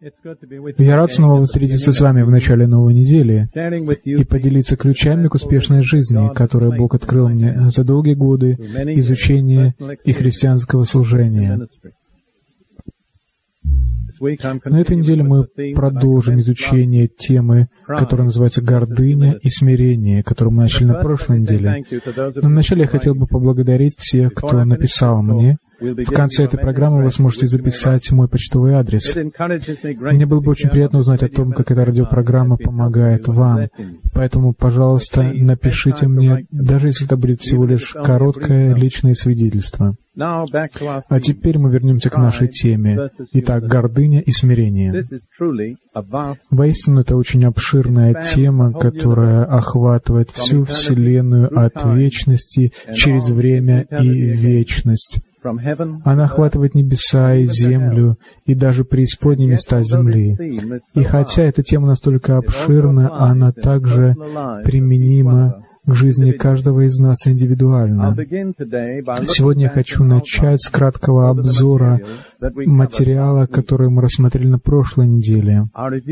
Я рад снова встретиться с вами в начале новой недели и поделиться ключами к успешной жизни, которые Бог открыл мне за долгие годы изучения и христианского служения. На этой неделе мы продолжим изучение темы, которая называется «Гордыня и смирение», которую мы начали на прошлой неделе. Но вначале я хотел бы поблагодарить всех, кто написал мне. В конце этой программы вы сможете записать мой почтовый адрес. Мне было бы очень приятно узнать о том, как эта радиопрограмма помогает вам. Поэтому, пожалуйста, напишите мне, даже если это будет всего лишь короткое личное свидетельство. А теперь мы вернемся к нашей теме. Итак, гордыня и смирение. Воистину, это очень обширная тема, которая охватывает всю Вселенную от вечности через время и вечность. Она охватывает небеса и землю, и даже преисподние места земли. И хотя эта тема настолько обширна, она также применима к жизни каждого из нас индивидуально. Сегодня я хочу начать с краткого обзора материала, который мы рассмотрели на прошлой неделе.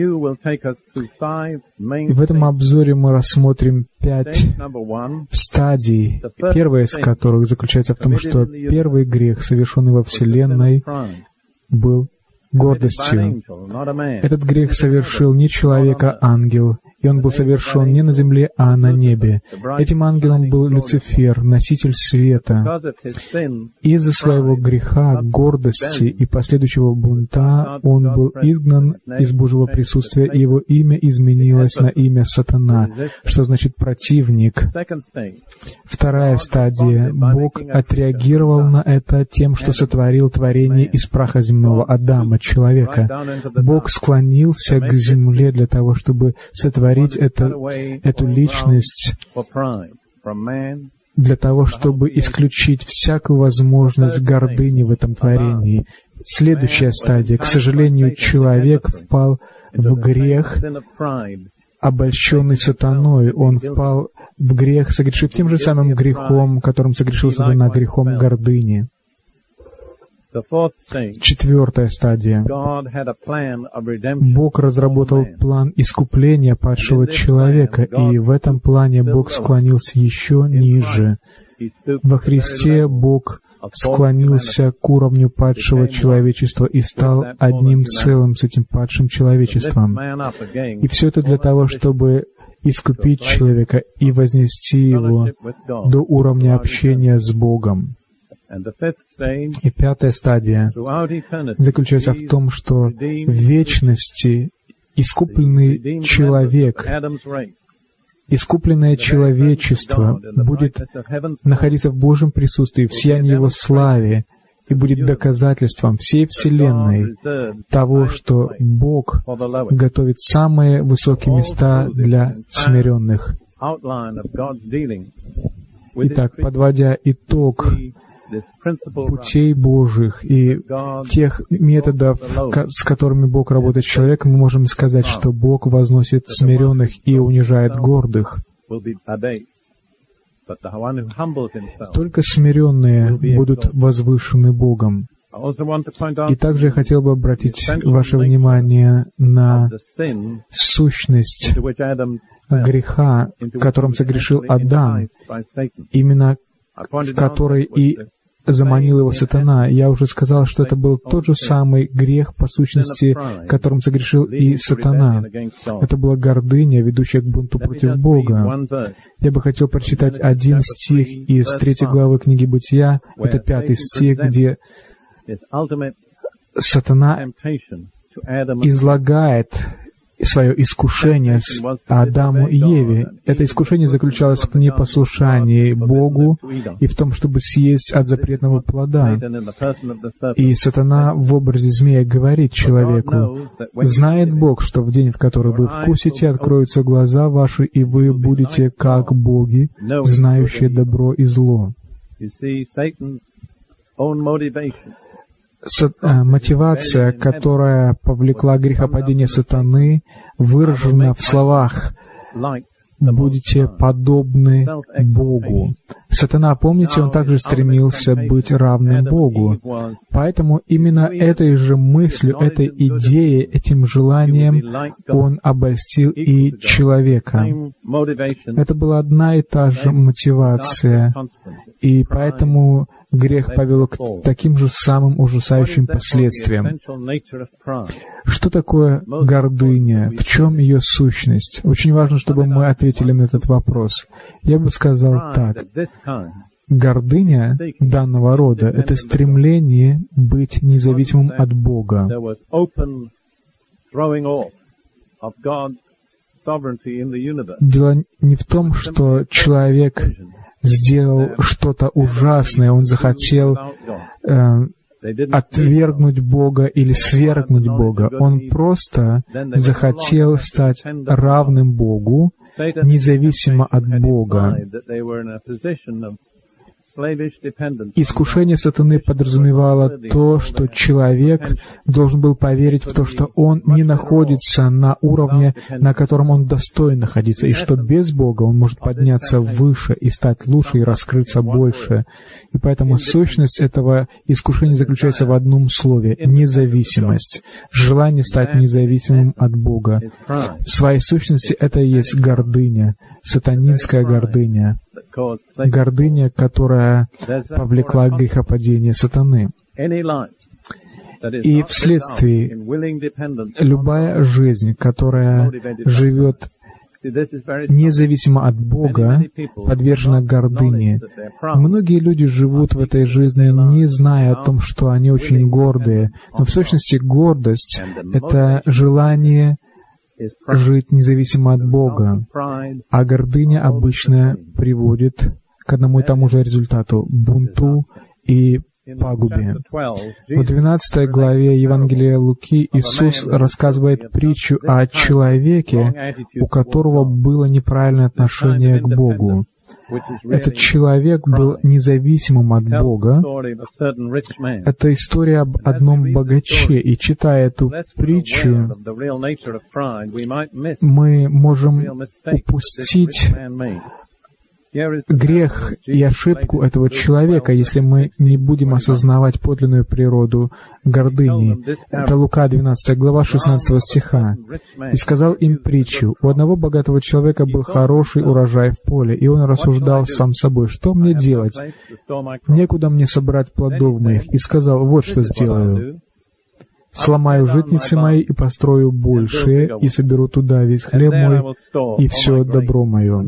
И в этом обзоре мы рассмотрим 5 стадий, первая из которых заключается в том, что первый грех, совершенный во Вселенной, был гордостью. Этот грех совершил не человек, а ангел, и он был совершен не на земле, а на небе. Этим ангелом был Люцифер, носитель света. Из-за своего греха, гордости и последующего бунта он был изгнан из Божьего присутствия, и его имя изменилось на имя Сатана, что значит «противник». Вторая стадия. Бог отреагировал на это тем, что сотворил творение из праха земного, Адама, человека. Бог склонился к земле для того, чтобы сотворить эту личность, для того, чтобы исключить всякую возможность гордыни в этом творении. Следующая стадия. К сожалению, человек впал в грех, обольщенный сатаной. Он впал в грех, согрешив тем же самым грехом, которым согрешил сатана, грехом гордыни. Четвертая стадия. Бог разработал план искупления падшего человека, и в этом плане Бог склонился еще ниже. Во Христе Бог склонился к уровню падшего человечества и стал одним целым с этим падшим человечеством. И все это для того, чтобы искупить человека и вознести его до уровня общения с Богом. И пятая стадия заключается в том, что в вечности искупленный человек, искупленное человечество будет находиться в Божьем присутствии, в сиянии Его славе, и будет доказательством всей Вселенной того, что Бог готовит самые высокие места для смиренных. Итак, подводя итог путей Божьих и тех методов, с которыми Бог работает с человеком, мы можем сказать, что Бог возносит смиренных и унижает гордых. Только смиренные будут возвышены Богом. И также я хотел бы обратить ваше внимание на сущность греха, которым согрешил Адам, именно в которой и заманил его сатана. Я уже сказал, что это был тот же самый грех, по сущности, которым согрешил и сатана. Это была гордыня, ведущая к бунту против Бога. Я бы хотел прочитать один стих из 3 главы книги Бытия, это 5 стих, где сатана излагает свое искушение Адаму и Еве. Это искушение заключалось в непослушании Богу и в том, чтобы съесть от запретного плода. И сатана в образе змея говорит человеку: «Знает Бог, что в день, в который вы вкусите, откроются глаза ваши, и вы будете как боги, знающие добро и зло». Мотивация, которая повлекла грехопадение сатаны, выражена в словах будете подобны Богу. Сатана, помните, он также стремился быть равным Богу. Поэтому именно этой же мыслью, этой идеей, этим желанием он обольстил и человека. Это была одна и та же мотивация, и поэтому грех повел к таким же самым ужасающим последствиям. Что такое гордыня? В чем ее сущность? Очень важно, чтобы мы ответили на этот вопрос. Я бы сказал так. Гордыня данного рода — это стремление быть независимым от Бога. Дело не в том, что человек сделал что-то ужасное, он захотел отвергнуть Бога или свергнуть Бога. Он просто захотел стать равным Богу, независимо от Бога. Искушение сатаны подразумевало то, что человек должен был поверить в то, что он не находится на уровне, на котором он достоин находиться, и что без Бога он может подняться выше и стать лучше и раскрыться больше. И поэтому сущность этого искушения заключается в одном слове — независимость, желание стать независимым от Бога. В своей сущности это и есть гордыня, сатанинская гордыня. Гордыня, которая повлекла к грехопадению сатаны. И вследствие любая жизнь, которая живет независимо от Бога, подвержена гордыне. Многие люди живут в этой жизни, не зная о том, что они очень гордые. Но в сущности гордость — это желание жить независимо от Бога, а гордыня обычно приводит к одному и тому же результату — бунту и пагубе. В 12 главе Евангелия Луки Иисус рассказывает притчу о человеке, у которого было неправильное отношение к Богу. Этот человек был независимым от Бога. Это история об одном богаче, и читая эту притчу, мы можем упустить грех и ошибку этого человека, если мы не будем осознавать подлинную природу гордыни. Это Лука 12 глава 16 стиха. «И сказал им притчу: у одного богатого человека был хороший урожай в поле, и он рассуждал сам собой: что мне делать? Некуда мне собрать плодов моих. И сказал: вот что сделаю. Сломаю житницы мои и построю большие, и соберу туда весь хлеб мой и все добро мое.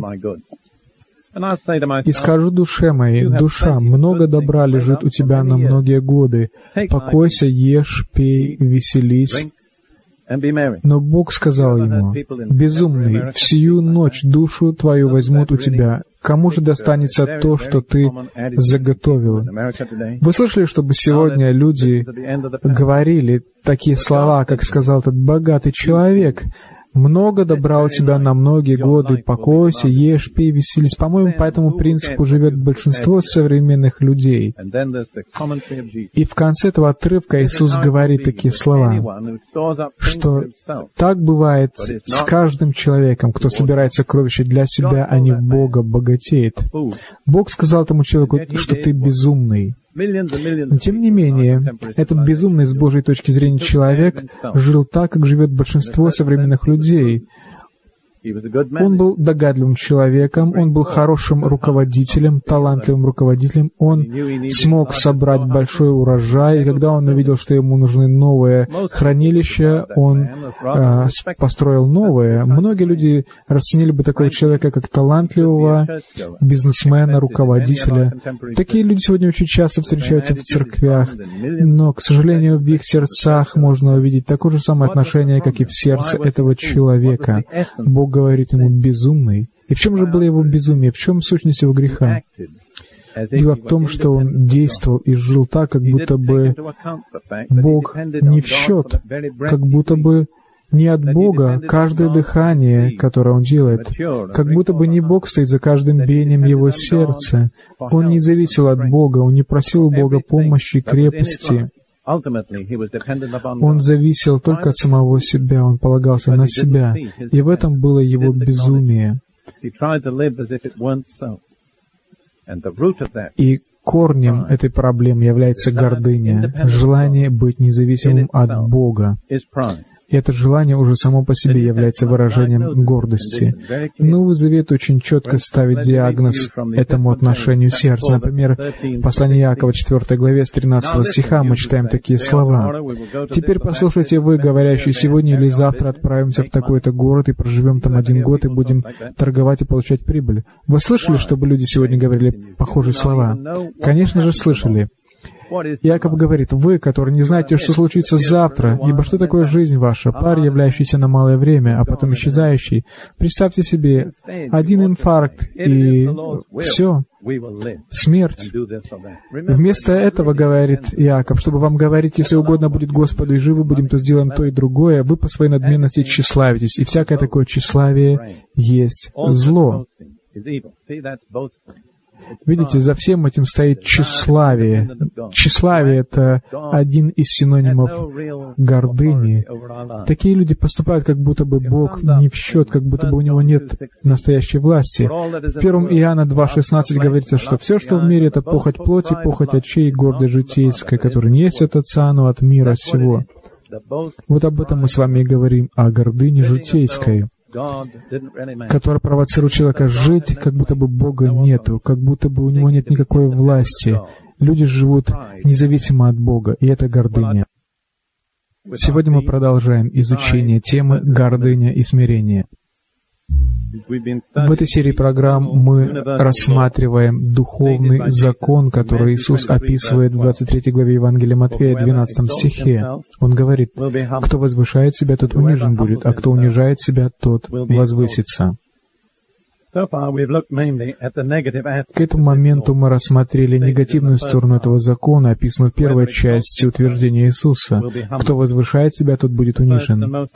И скажу душе моей: душа, много добра лежит у тебя на многие годы. Покойся, ешь, пей, веселись. Но Бог сказал ему: безумный, всю ночь душу твою возьмут у тебя. Кому же достанется то, что ты заготовил? Вы слышали, чтобы сегодня люди говорили такие слова, как сказал этот богатый человек: много добра у тебя на многие годы, покойся, ешь, пей, веселись. По-моему, по этому принципу живет большинство современных людей. И в конце этого отрывка Иисус говорит такие слова, что так бывает с каждым человеком, кто собирает сокровища для себя, а не в Бога, богатеет. Бог сказал этому человеку, что ты безумный. Но тем не менее, этот безумный с Божьей точки зрения человек жил так, как живет большинство современных людей. Он был догадливым человеком, он был хорошим руководителем, талантливым руководителем, он смог собрать большой урожай, и когда он увидел, что ему нужны новые хранилища, он построил новые. Многие люди расценили бы такого человека как талантливого бизнесмена, руководителя. Такие люди сегодня очень часто встречаются в церквях, но, к сожалению, в их сердцах можно увидеть такое же самое отношение, как и в сердце этого человека. Бог говорит ему: безумный. И в чем же было его безумие? В чем сущность его греха? Дело в том, что он действовал и жил так, как будто бы Бог не в счет, как будто бы не от Бога каждое дыхание, которое он делает, как будто бы не Бог стоит за каждым биением его сердца. Он не зависел от Бога, он не просил у Бога помощи, крепости. Он зависел только от самого себя, он полагался на себя, и в этом было его безумие. И корнем этой проблемы является гордыня, желание быть независимым от Бога. И это желание уже само по себе является выражением гордости. Новый Завет очень четко ставит диагноз этому отношению сердца. Например, в послании Иакова, 4 главе, с 13 стиха мы читаем такие слова. «Теперь послушайте вы, говорящие, сегодня или завтра отправимся в такой-то город и проживем там 1 год и будем торговать и получать прибыль». Вы слышали, чтобы люди сегодня говорили похожие слова? Конечно же, слышали. Иаков говорит: «Вы, которые не знаете, что случится завтра, ибо что такое жизнь ваша, пар, являющийся на малое время, а потом исчезающий. Представьте себе, 1 инфаркт, и все, смерть». Вместо этого, говорит Иаков, чтобы вам говорить: «Если угодно будет Господу, и живы будем, то сделаем то и другое», вы по своей надменности тщеславитесь, и всякое такое тщеславие есть зло. Видите, за всем этим стоит тщеславие. Тщеславие — это один из синонимов гордыни. Такие люди поступают, как будто бы Бог не в счет, как будто бы у Него нет настоящей власти. В 1 Иоанна 2,16 говорится, что все, что в мире, это похоть плоти, похоть очей, гордость житейская, которая не есть от Отца, но от мира сего. Вот об этом мы с вами и говорим, о гордыне житейской, которая провоцирует человека жить, как будто бы Бога нету, как будто бы у него нет никакой власти. Люди живут независимо от Бога, и это гордыня. Сегодня мы продолжаем изучение темы «Гордыня и смирение». В этой серии программ мы рассматриваем духовный закон, который Иисус описывает в 23 главе Евангелия Матфея, 12 стихе. Он говорит: «Кто возвышает себя, тот унижен будет, а кто унижает себя, тот возвысится». К этому моменту мы рассмотрели негативную сторону этого закона, описанную в первой части утверждения Иисуса. «Кто возвышает себя, тот будет унижен».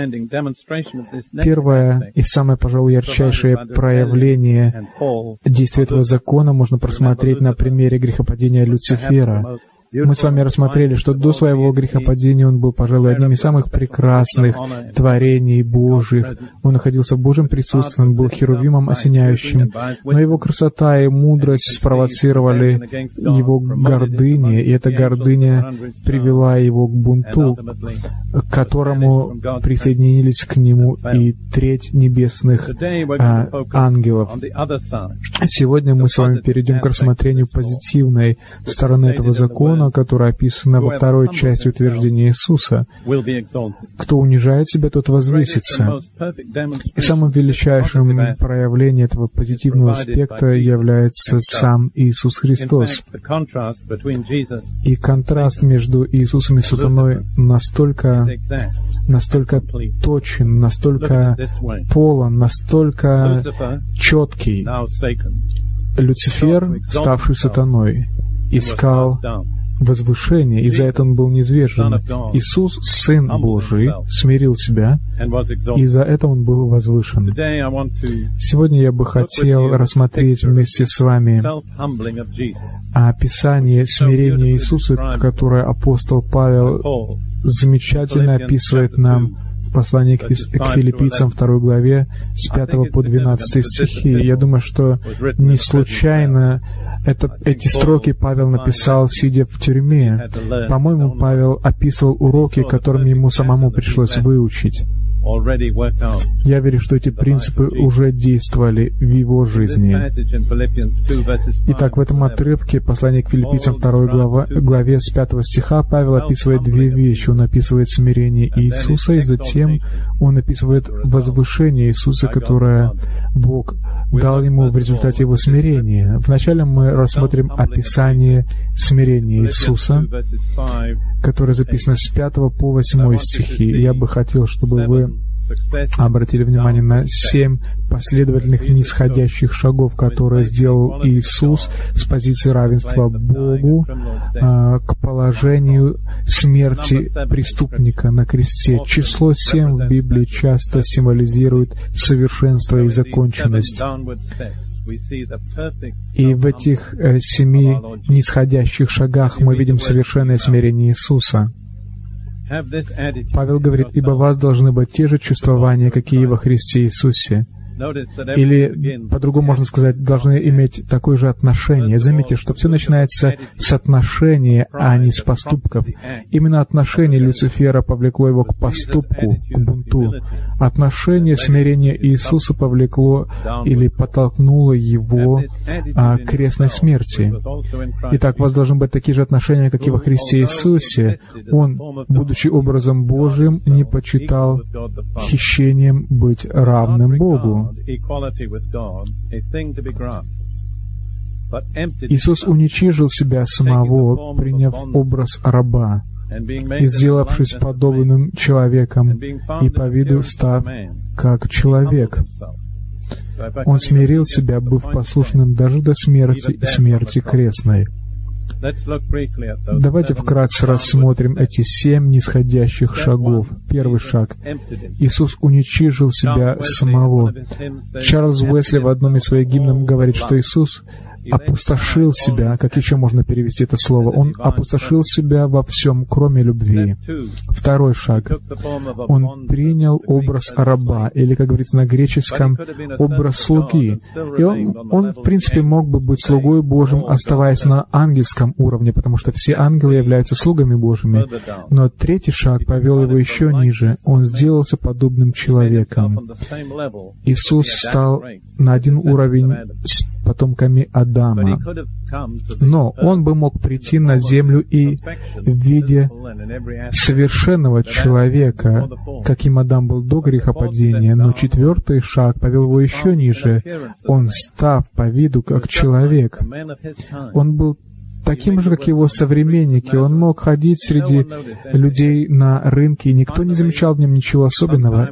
Первое и самое, пожалуй, ярчайшее проявление действия этого закона можно просмотреть на примере грехопадения Люцифера. Мы с вами рассмотрели, что до своего грехопадения он был, пожалуй, одним из самых прекрасных творений Божьих. Он находился в Божьем присутствии, он был херувимом осеняющим, но его красота и мудрость спровоцировали его гордыни, и эта гордыня привела его к бунту, к которому присоединились к нему и треть небесных ангелов. Сегодня мы с вами перейдем к рассмотрению позитивной стороны этого закона, которая описана во второй части утверждения Иисуса. «Кто унижает себя, тот возвысится». И самым величайшим проявлением этого позитивного аспекта является сам Иисус Христос. И контраст между Иисусом и сатаной настолько точен, настолько полон, настолько четкий. Люцифер, ставший сатаной, искал возвышение, и за это он был низвержен. Иисус, Сын Божий, смирил себя, и за это он был возвышен. Сегодня я бы хотел рассмотреть вместе с вами описание смирения Иисуса, которое апостол Павел замечательно описывает нам в послании к Филиппийцам 2 главе с 5 по 12 стихи. Я думаю, что не случайно эти строки Павел написал, сидя в тюрьме. По-моему, Павел описывал уроки, которыми ему самому пришлось выучить. Я верю, что эти принципы уже действовали в его жизни. Итак, в этом отрывке послания к Филиппийцам 2 главе с 5 стиха Павел описывает 2 вещи. Он описывает смирение Иисуса, и затем он описывает возвышение Иисуса, которое Бог дал ему в результате его смирения. Вначале мы рассмотрим описание смирения Иисуса, которое записано с 5 по 8 стихи. Я бы хотел, чтобы вы обратили внимание на 7 последовательных нисходящих шагов, которые сделал Иисус с позиции равенства Богу к положению смерти преступника на кресте. Число 7 в Библии часто символизирует совершенство и законченность. И в этих 7 нисходящих шагах мы видим совершенное смирение Иисуса. Павел говорит: «Ибо у вас должны быть те же чувствования, какие во Христе Иисусе». Или, по-другому можно сказать, должны иметь такое же отношение. Заметьте, что все начинается с отношения, а не с поступков. Именно отношение Люцифера повлекло его к поступку, к бунту. Отношение смирения Иисуса повлекло или подтолкнуло его к крестной смерти. Итак, у вас должны быть такие же отношения, как и во Христе Иисусе. Он, будучи образом Божьим, не почитал хищением быть равным Богу. Иисус уничижил себя самого, приняв образ раба, и сделавшись подобным человеком, и по виду став как человек. Он смирил себя, быв послушным даже до смерти и смерти крестной. Давайте вкратце рассмотрим эти 7 нисходящих шагов. Первый шаг. Иисус уничижил себя самого. Чарльз Уэсли в одном из своих гимнов говорит, что Иисус опустошил себя, как еще можно перевести это слово? Он опустошил себя во всем, кроме любви. Второй шаг. Он принял образ раба, или, как говорится на греческом, образ слуги. И он, в принципе, мог бы быть слугой Божьим, оставаясь на ангельском уровне, потому что все ангелы являются слугами Божьими. Но третий шаг повел его еще ниже. Он сделался подобным человеком. Иисус стал на один уровень с потомками Адама. Но он бы мог прийти на землю и в виде совершенного человека, каким Адам был до грехопадения, но четвертый шаг повел его еще ниже. Он, став по виду как человек, он был таким же, как его современники. Он мог ходить среди людей на рынке, и никто не замечал в нем ничего особенного.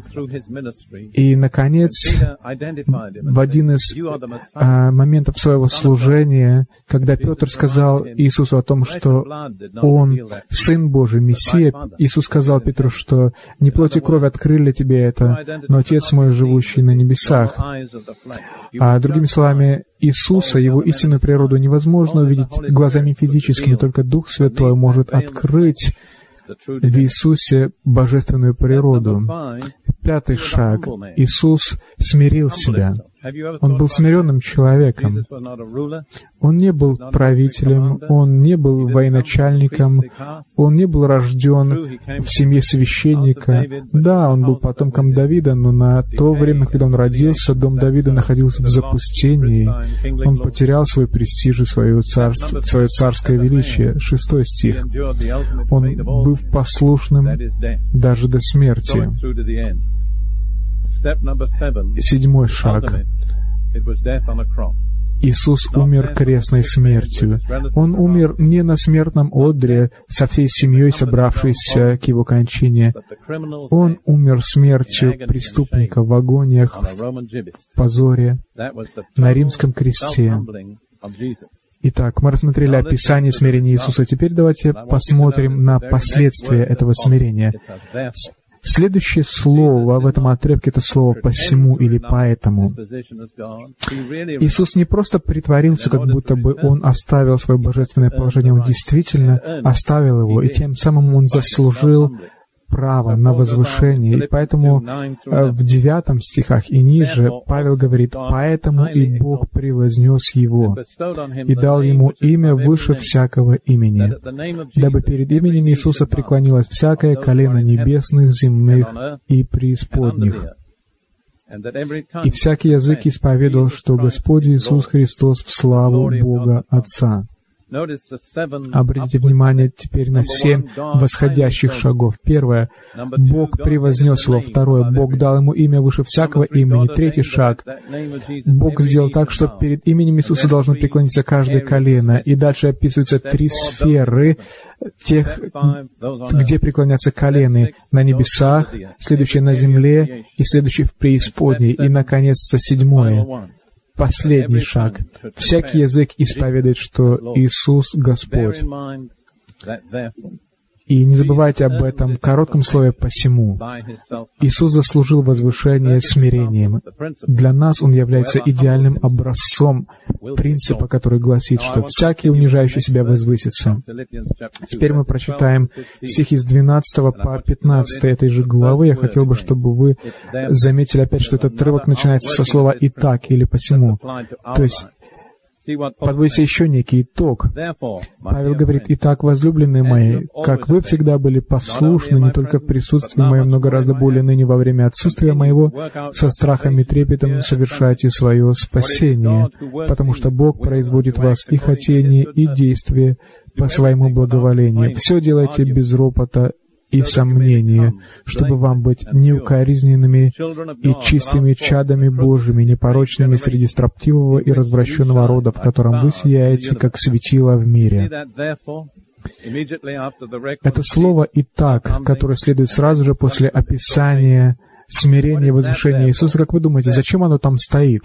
И, наконец, в один из моментов своего служения, когда Петр сказал Иисусу о том, что Он Сын Божий, Мессия, Иисус сказал Петру, что не плоть и кровь открыли тебе это, но Отец мой, живущий на небесах. Другими словами, Иисуса, Его истинную природу невозможно увидеть глазами физическими, только Дух Святой может открыть в Иисусе божественную природу. Пятый шаг. Иисус смирил себя. Он был смиренным человеком. Он не был правителем, он не был военачальником, он не был рожден в семье священника. Да, он был потомком Давида, но на то время, когда он родился, дом Давида находился в запустении. Он потерял свой престиж и свое царское величие. 6 стих. Он, быв послушным даже до смерти. 7 шаг. Иисус умер крестной смертью. Он умер не на смертном одре со всей семьей, собравшейся к Его кончине. Он умер смертью преступника в агониях, в позоре, на римском кресте. Итак, мы рассмотрели описание смирения Иисуса. Теперь давайте посмотрим на последствия этого смирения. Следующее слово в этом отрывке — это слово «посему» или «поэтому». Иисус не просто притворился, как будто бы Он оставил свое божественное положение, Он действительно оставил его, и тем самым Он заслужил право на возвышение. И поэтому в 9 стихах и ниже Павел говорит: «Поэтому и Бог превознес Его и дал Ему имя выше всякого имени, дабы перед именем Иисуса преклонилось всякое колено небесных, земных и преисподних, и всякий язык исповедал, что Господь Иисус Христос в славу Бога Отца». Обратите внимание теперь на 7 восходящих шагов. Первое — Бог превознес его. Второе — Бог дал ему имя выше всякого имени. Третий шаг — Бог сделал так, что перед именем Иисуса должно преклониться каждое колено. И дальше описываются 3 сферы тех, где преклонятся колены: на небесах, следующее на земле и следующее в преисподней. И, наконец-то, 7. Последний шаг. Всякий язык исповедует, что Иисус Господь. И не забывайте об этом коротком слове «посему». Иисус заслужил возвышение смирением. Для нас Он является идеальным образцом принципа, который гласит, что «всякий, унижающий себя, возвысится». Теперь мы прочитаем стихи с 12 по 15 этой же главы. Я хотел бы, чтобы вы заметили опять, что этот отрывок начинается со слова «итак» или «посему». То есть подводится еще некий итог. Павел говорит: «Итак, возлюбленные мои, как вы всегда были послушны не только в присутствии моем, но гораздо более ныне во время отсутствия моего, со страхом и трепетом совершайте свое спасение, потому что Бог производит в вас и хотение, и действие по своему благоволению. Все делайте без ропота и сомнения, чтобы вам быть неукоризненными и чистыми чадами Божьими, непорочными среди строптивого и развращенного рода, в котором вы сияете, как светило в мире». Это слово «итак», которое следует сразу же после описания смирения и возвышения Иисуса, как вы думаете, зачем оно там стоит?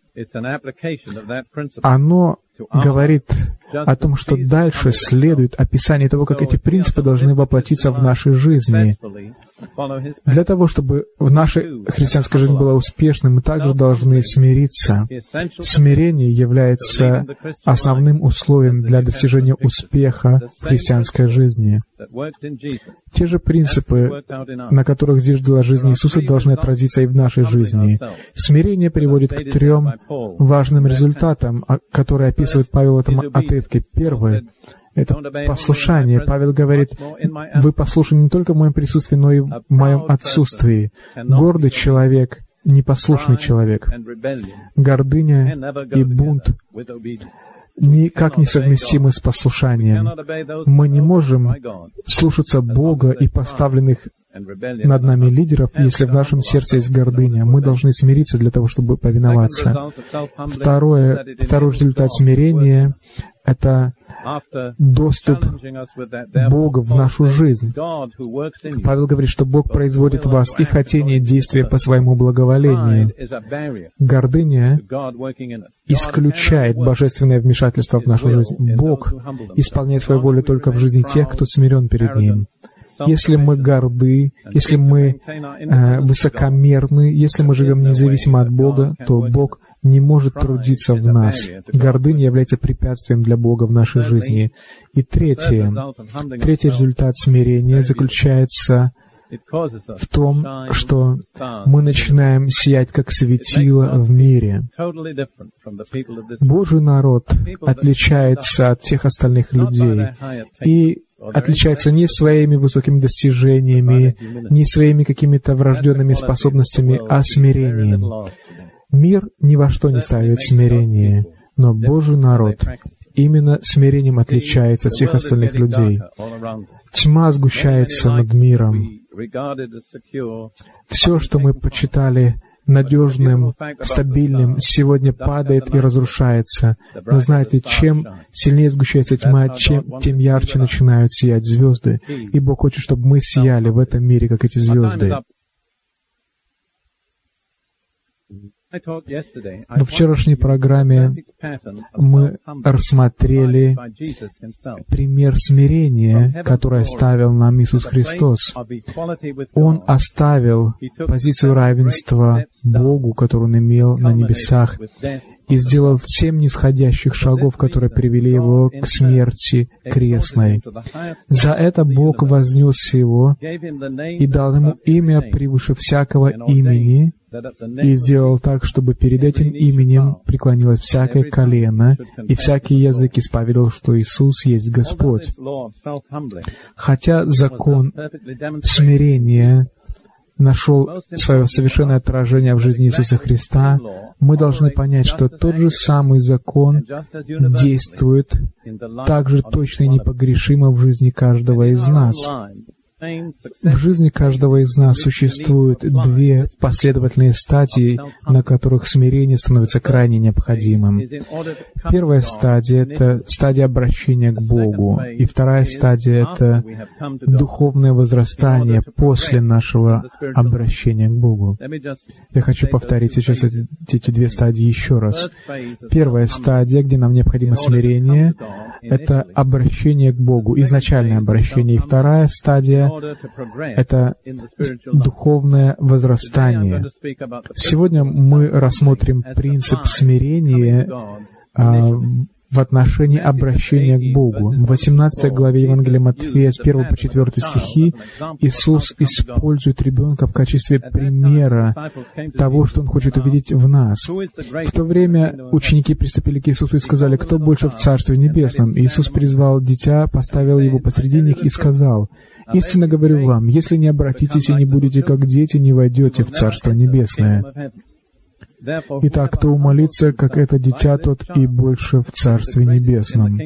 Оно говорит о том, что дальше следует описание того, как эти принципы должны воплотиться в нашей жизни. Для того, чтобы в нашей христианской жизни была успешной, мы также должны смириться. Смирение является основным условием для достижения успеха в христианской жизни. Те же принципы, на которых зиждилась жизнь Иисуса, должны отразиться и в нашей жизни. Смирение приводит к 3 важным результатам, которые описывает Павел в этом отрывке. Первое — это послушание. Павел говорит: «Вы послушны не только в моем присутствии, но и в моем отсутствии». Гордый человек — непослушный человек. Гордыня и бунт никак не совместимы с послушанием. Мы не можем слушаться Бога и поставленных над нами лидеров, если в нашем сердце есть гордыня. Мы должны смириться для того, чтобы повиноваться. Второй результат смирения — это доступ Бога в нашу жизнь. Павел говорит, что Бог производит в вас и хотение, действия по своему благоволению. Гордыня исключает божественное вмешательство в нашу жизнь. Бог исполняет свою волю только в жизни тех, кто смирен перед Ним. Если мы горды, если мы высокомерны, если мы живем независимо от Бога, то Бог не может трудиться в нас. Гордыня является препятствием для Бога в нашей жизни. И третий результат смирения заключается в том, что мы начинаем сиять как светило в мире. Божий народ отличается от всех остальных людей и отличается не своими высокими достижениями, не своими какими-то врожденными способностями, а смирением. Мир ни во что не ставит смирение, но Божий народ именно смирением отличается от всех остальных людей. Тьма сгущается над миром. Все, что мы почитали надежным, стабильным, сегодня падает и разрушается. Но знаете, чем сильнее сгущается тьма, тем ярче начинают сиять звезды. И Бог хочет, чтобы мы сияли в этом мире, как эти звезды. В вчерашней программе мы рассмотрели пример смирения, который оставил нам Иисус Христос. Он оставил позицию равенства Богу, которую Он имел на небесах, и сделал 7 нисходящих шагов, которые привели Его к смерти крестной. За это Бог вознес Его и дал Ему имя превыше всякого имени, и сделал так, чтобы перед этим именем преклонилось всякое колено, и всякий язык исповедал, что Иисус есть Господь. Хотя закон смирения нашел свое совершенное отражение в жизни Иисуса Христа, мы должны понять, что тот же самый закон действует так же точно и непогрешимо в жизни каждого из нас. В жизни каждого из нас существуют 2 последовательные стадии, на которых смирение становится крайне необходимым. Первая стадия — это стадия обращения к Богу, и вторая стадия — это духовное возрастание после нашего обращения к Богу. Я хочу повторить сейчас эти 2 стадии еще раз. Первая стадия, где нам необходимо смирение, — это обращение к Богу, изначальное обращение. И вторая стадия — это духовное возрастание. Сегодня мы рассмотрим принцип смирения в отношении обращения к Богу. В 18 главе Евангелия Матфея с 1 по 4 стихи Иисус использует ребенка в качестве примера того, что Он хочет увидеть в нас. В то время ученики приступили к Иисусу и сказали: «Кто больше в Царстве Небесном?» И Иисус призвал дитя, поставил его посреди них и сказал: «Истинно говорю вам, если не обратитесь и не будете как дети, не войдете в Царство Небесное. Итак, кто умолится, как это дитя, тот и больше в Царстве Небесном».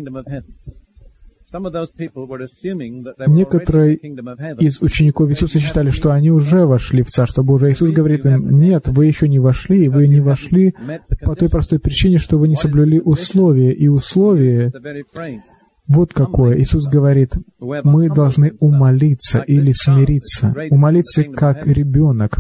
Некоторые из учеников Иисуса считали, что они уже вошли в Царство Божие. Иисус говорит им: «Нет, вы еще не вошли, и вы не вошли по той простой причине, что вы не соблюли условия». И условие вот какое. Иисус говорит: мы должны умолиться или смириться. Умолиться как ребенок.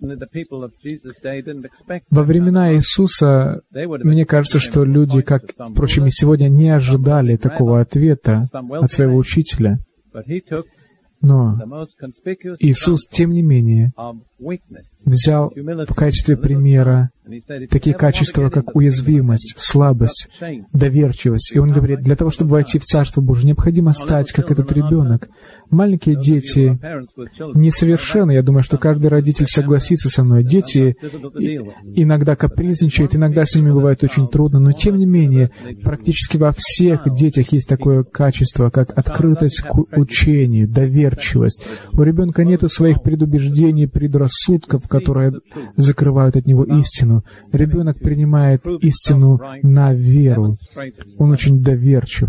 Во времена Иисуса, мне кажется, что люди, как, впрочем, и сегодня, не ожидали такого ответа от своего учителя. Но Иисус, тем не менее, взял в качестве примера такие качества, как уязвимость, слабость, доверчивость. И Он говорит, для того, чтобы войти в Царство Божие, необходимо стать, как этот ребенок. Маленькие дети несовершенны. Я думаю, что каждый родитель согласится со мной. Дети иногда капризничают, иногда с ними бывает очень трудно, но тем не менее, практически во всех детях есть такое качество, как открытость к учению, доверчивость. У ребенка нет своих предубеждений, предрассудков, которые закрывают от него истину. Ребенок принимает истину на веру. Он очень доверчив.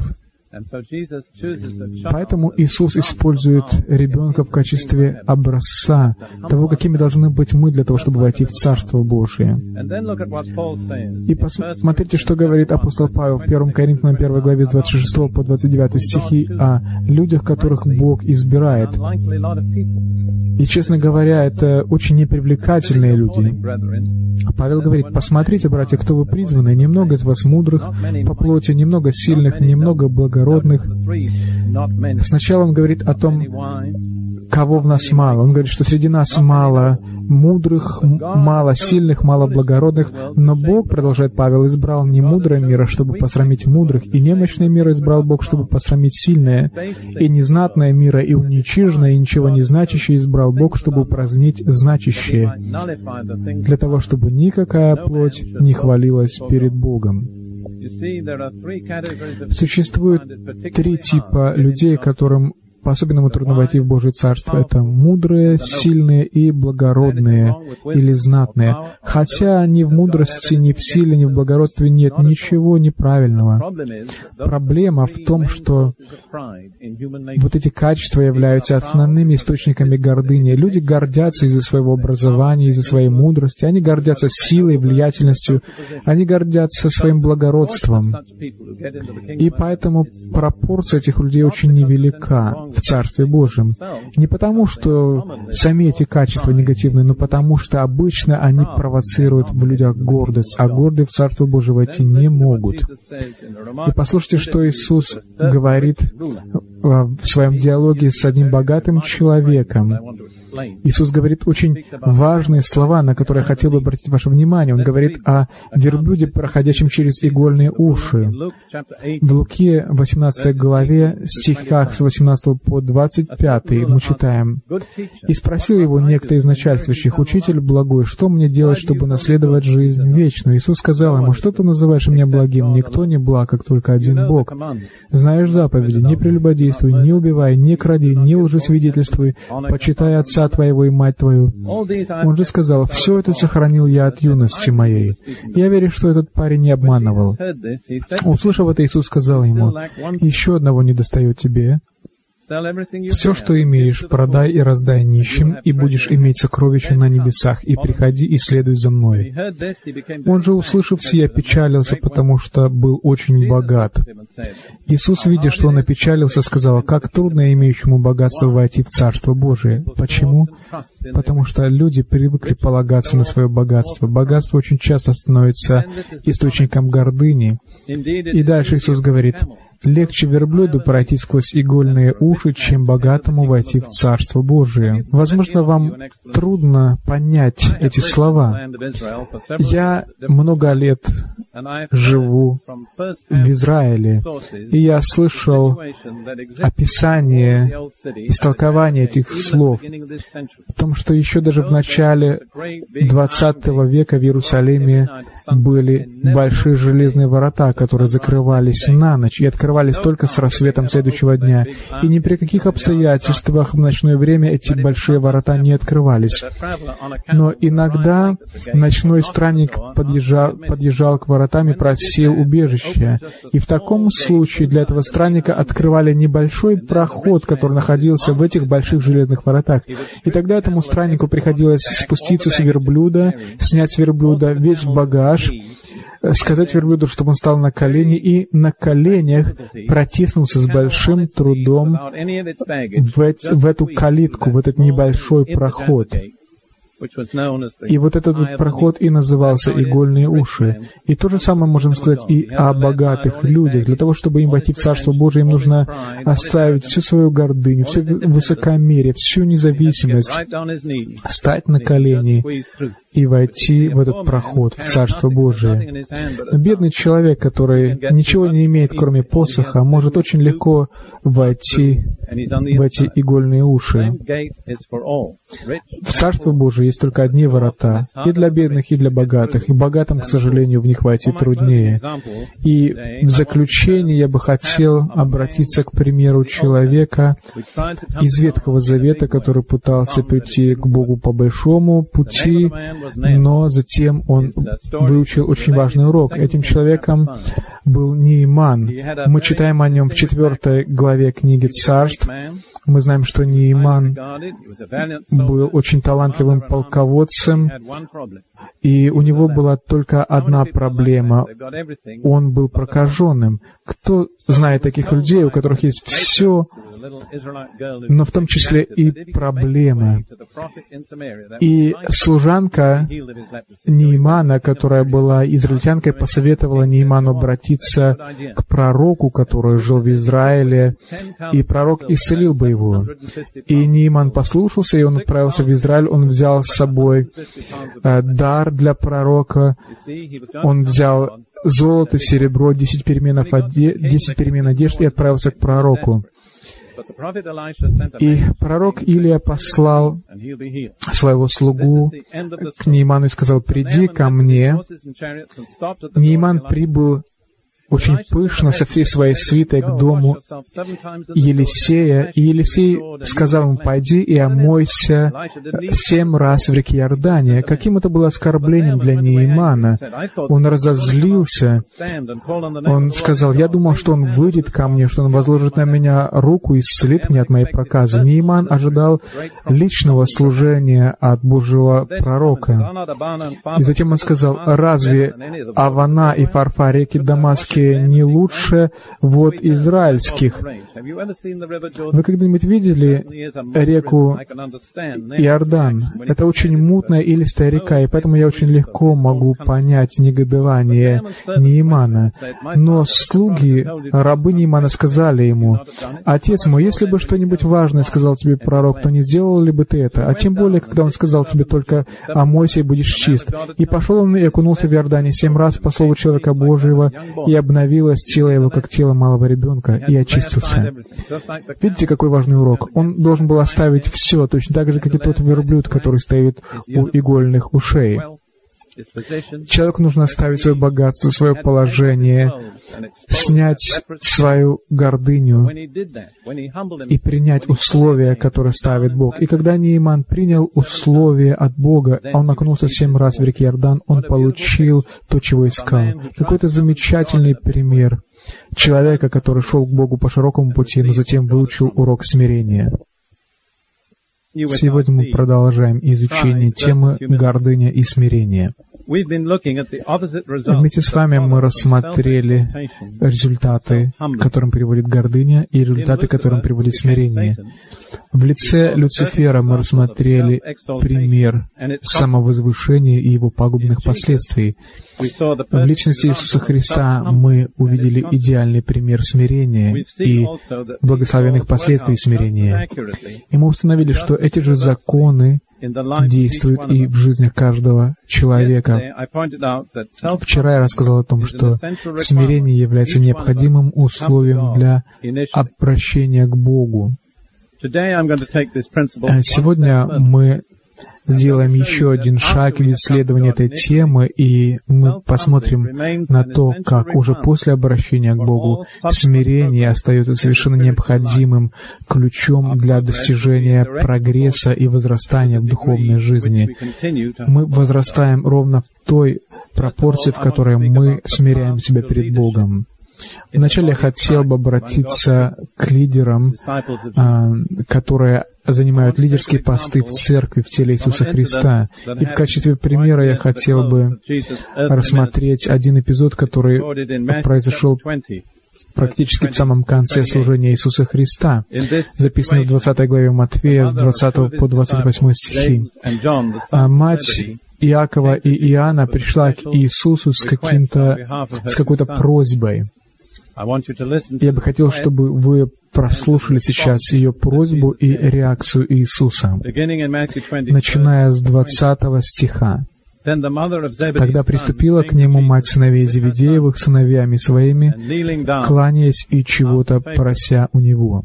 Поэтому Иисус использует ребенка в качестве образца того, какими должны быть мы для того, чтобы войти в Царство Божие. И посмотрите, что говорит апостол Павел в 1 Коринфянам 1 главе с 26 по 29 стихи о людях, которых Бог избирает. И, честно говоря, это очень непривлекательные люди. Павел говорит: «Посмотрите, братья, кто вы призваны. Немного из вас мудрых по плоти, немного сильных, немного благородных». Сначала он говорит о том, кого в нас мало. Он говорит, что среди нас мало мудрых, мало сильных, мало благородных. Но Бог, продолжает Павел, избрал не мудрое мира, чтобы посрамить мудрых, и немощное мира избрал Бог, чтобы посрамить сильное, и незнатное мира, и уничиженное, и ничего не значащее избрал Бог, чтобы упразднить значащее, для того, чтобы никакая плоть не хвалилась перед Богом. Существует 3 типа людей, которым по-особенному трудно войти в Божие Царство. Это мудрые, сильные и благородные или знатные. Хотя ни в мудрости, ни в силе, ни в благородстве нет ничего неправильного. Проблема в том, что вот эти качества являются основными источниками гордыни. Люди гордятся из-за своего образования, из-за своей мудрости. Они гордятся силой, влиятельностью. Они гордятся своим благородством. И поэтому пропорция этих людей очень невелика в Царстве Божьем. Не потому, что сами эти качества негативные, но потому, что обычно они провоцируют в людях гордость, а гордые в Царство Божие войти не могут. И послушайте, что Иисус говорит в своем диалоге с одним богатым человеком. Иисус говорит очень важные слова, на которые я хотел бы обратить ваше внимание. Он говорит о верблюде, проходящем через игольные уши. В Луке 18 главе, стихах с 18 по 25 мы читаем: «И спросил его некто из начальствующих: Учитель благой, что мне делать, чтобы наследовать жизнь вечную? Иисус сказал ему: Что ты называешь меня благим? Никто не благ, как только один Бог. Знаешь заповеди: не прелюбодействуй, не убивай, не кради, не лжесвидетельствуй, почитай отца твоего и мать твою». Он же сказал: «Все это сохранил я от юности моей». Я верю, что этот парень не обманывал. Услышав это, Иисус сказал ему: «Еще одного недостает тебе. Все, что имеешь, продай и раздай нищим, и будешь иметь сокровища на небесах, и приходи и следуй за мной». Он же, услышав сие, печалился, потому что был очень богат. Иисус, видя, что он опечалился, сказал: «Как трудно имеющему богатство войти в Царство Божие». Почему? Потому что люди привыкли полагаться на свое богатство. Богатство очень часто становится источником гордыни. И дальше Иисус говорит: легче верблюду пройти сквозь игольные уши, чем богатому войти в Царство Божие. Возможно, вам трудно понять эти слова. Я много лет живу в Израиле, и я слышал описание, истолкование этих слов о том, что еще даже в начале 20 века в Иерусалиме были большие железные ворота, которые закрывались на ночь и открывались только с рассветом следующего дня. И ни при каких обстоятельствах в ночное время эти большие ворота не открывались. Но иногда ночной странник подъезжал к воротам и просил убежища. И в таком случае для этого странника открывали небольшой проход, который находился в этих больших железных воротах. И тогда этому страннику приходилось спуститься с верблюда, снять с верблюда весь багаж, сказать верблюду, чтобы он стал на колени, и на коленях протиснулся с большим трудом в эту калитку, в этот небольшой проход. И вот этот вот проход и назывался «игольные уши». И то же самое можем сказать и о богатых людях. Для того, чтобы им войти в Царство Божие, им нужно оставить всю свою гордыню, все высокомерие, всю независимость, стать на колени и войти в этот проход, в Царство Божие. Но бедный человек, который ничего не имеет, кроме посоха, может очень легко войти в эти игольные уши. В Царство Божие есть только одни ворота, и для бедных, и для богатых, и богатым, к сожалению, в них войти труднее. И в заключение я бы хотел обратиться к примеру человека из Ветхого Завета, который пытался прийти к Богу по большому пути, но затем он выучил очень важный урок. Этим человеком был Неиман. Мы читаем о нем в 4 главе книги Царств. Мы знаем, что Неиман был очень талантливым полководцем, и у него была только одна проблема. Он был прокаженным. Кто знает таких людей, у которых есть все, но в том числе и проблемы? И служанка Неимана, которая была израильтянкой, посоветовала Неиману обратиться к пророку, который жил в Израиле, и пророк исцелил бы его. И Неиман послушался, и он отправился в Израиль. Он взял с собой дар для пророка, он взял золото, серебро, 10 перемен одежд и отправился к пророку. И пророк Илия послал своего слугу к Неиману и сказал: «Приди ко мне». Неиман прибыл очень пышно со всей своей свитой к дому Елисея, и Елисей сказал ему: «Пойди и омойся 7 раз в реке Иордане». Каким это было оскорблением для Неимана? Он разозлился. Он сказал: «Я думал, что он выйдет ко мне, что он возложит на меня руку и исцелит меня от моей проказы». Неиман ожидал личного служения от Божьего пророка. И затем он сказал: «Разве Авана и Фарфа, реки Дамасские, не лучше вод израильских?» Вы когда-нибудь видели реку Иордан? Это очень мутная и илистая река, и поэтому я очень легко могу понять негодование Неимана. Но слуги, рабы Неимана, сказали ему: «Отец мой, если бы что-нибудь важное сказал тебе пророк, то не сделал ли бы ты это? А тем более, когда он сказал тебе только: омойся и будешь чист». И пошел он и окунулся в Иордане 7 раз по слову человека Божьего, и обновилось тело его, как тело малого ребенка, и очистился. Видите, какой важный урок? Он должен был оставить все, точно так же, как и тот верблюд, который стоит у игольных ушей. Человеку нужно оставить свое богатство, свое положение, снять свою гордыню и принять условия, которые ставит Бог. И когда Неиман принял условия от Бога, он окунулся 7 раз в реке Иордан, он получил то, чего искал. Какой-то замечательный пример человека, который шел к Богу по широкому пути, но затем выучил урок смирения. Сегодня мы продолжаем изучение темы «Гордыня и смирение». Вместе с вами мы рассмотрели результаты, к которым приводит гордыня, и результаты, к которым приводит смирение. В лице Люцифера мы рассмотрели пример самовозвышения и его пагубных последствий. В личности Иисуса Христа мы увидели идеальный пример смирения и благословенных последствий смирения. И мы установили, что эти же законы действуют и в жизнях каждого человека. Вчера я рассказал о том, что смирение является необходимым условием для обращения к Богу. Сегодня мы сделаем еще один шаг в исследовании этой темы, и мы посмотрим на то, как уже после обращения к Богу смирение остается совершенно необходимым ключом для достижения прогресса и возрастания в духовной жизни. Мы возрастаем ровно в той пропорции, в которой мы смиряем себя перед Богом. Вначале я хотел бы обратиться к лидерам, которые занимают лидерские посты в церкви, в теле Иисуса Христа. И в качестве примера я хотел бы рассмотреть один эпизод, который произошел практически в самом конце служения Иисуса Христа, записанный в 20 главе Матфея с 20 по 28 стихи. Мать Иакова и Иоанна пришла к Иисусу с какой-то просьбой. Я бы хотел, чтобы вы прослушали сейчас ее просьбу и реакцию Иисуса, начиная с 20 стиха. «Тогда приступила к нему мать сыновей Зеведеевых сыновьями своими, кланяясь и чего-то прося у него.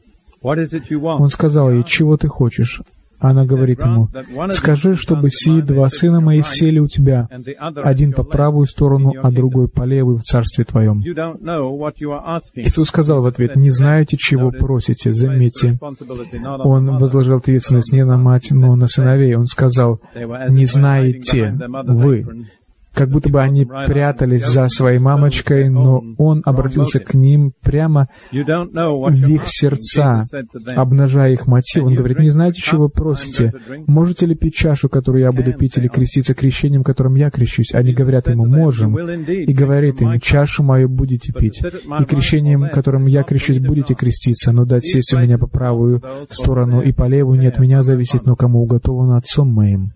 Он сказал ей: чего ты хочешь? Она говорит ему: скажи, чтобы сии два сына мои сели у тебя, один по правую сторону, а другой по левую в царстве твоем. Иисус сказал в ответ: не знаете, чего просите. Заметьте, Он возложил ответственность не на мать, но на сыновей. Он сказал: не знаете вы. Как будто бы они прятались за своей мамочкой, но Он обратился к ним прямо в их сердца, обнажая их мотив. Он говорит: не знаете, чего вы просите? Можете ли пить чашу, которую я буду пить, или креститься крещением, которым я крещусь? Они говорят Ему: можем. И говорит им: чашу мою будете пить, и крещением, которым я крещусь, будете креститься, но дать сесть у меня по правую сторону и по левую не от меня зависит, но кому уготовано Отцом моим.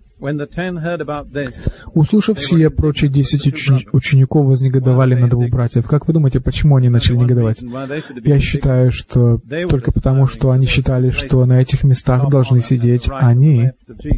Услышав сие, прочие 10 учеников вознегодовали на двух братьев. Как вы думаете, почему они начали негодовать? Я считаю, что только потому, что они считали, что на этих местах должны сидеть они.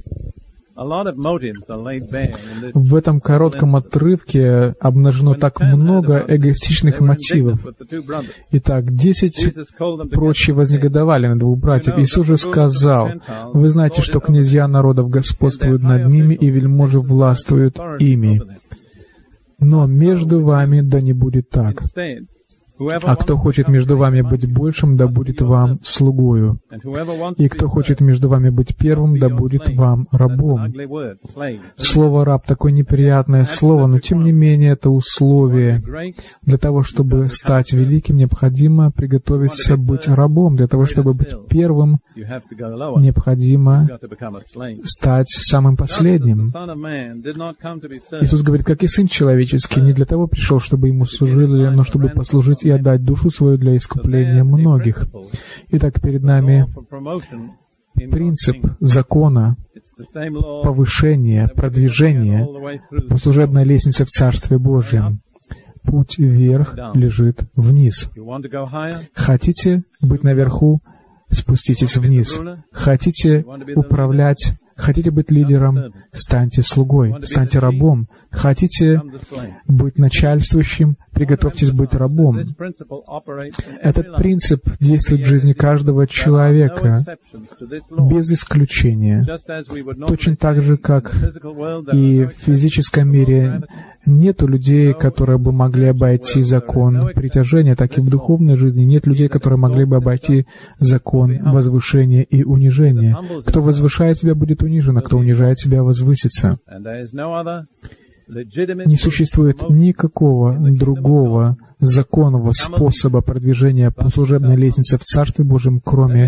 В этом коротком отрывке обнажено так много эгоистичных мотивов. Итак, 10 прочие вознегодовали на двух братьев. Иисус же сказал: «Вы знаете, что князья народов господствуют над ними, и вельможи властвуют ими. Но между вами да не будет так. А кто хочет между вами быть большим, да будет вам слугою. И кто хочет между вами быть первым, да будет вам рабом». Слово «раб» — такое неприятное слово, но тем не менее это условие. Для того, чтобы стать великим, необходимо приготовиться быть рабом. Для того, чтобы быть первым, необходимо стать самым последним. Иисус говорит: как и Сын Человеческий, не для того пришел, чтобы Ему служили, но чтобы послужить и отдать душу свою для искупления многих. Итак, перед нами принцип закона повышения, продвижения по служебной лестнице в Царстве Божьем. Путь вверх лежит вниз. Хотите быть наверху? Спуститесь вниз. Хотите управлять? Хотите быть лидером? Станьте слугой, станьте рабом. Хотите быть начальствующим? Приготовьтесь быть рабом. Этот принцип действует в жизни каждого человека, без исключения. Точно так же, как и в физическом мире нету людей, которые бы могли обойти закон притяжения, так и в духовной жизни нет людей, которые могли бы обойти закон возвышения и унижения. Кто возвышает себя, будет унижен, а кто унижает себя, возвысится. Не существует никакого другого законного способа продвижения по служебной лестнице в Царстве Божьем, кроме